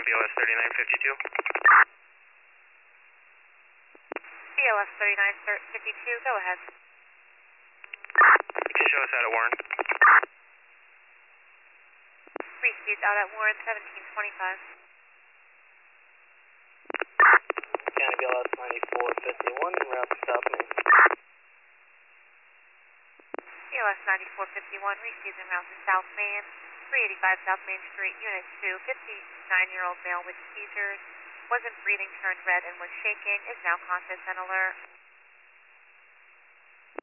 BLS 3952. BLS 3952, go ahead. You can show us out at Warren. Received out at Warren 1725. County BLS 9451, route to South Main. BLS 9451, received en route to South Main, 385 South Main Street, Unit 2, 59-year-old male with seizures, wasn't breathing, turned red, and was shaking, is now conscious and alert.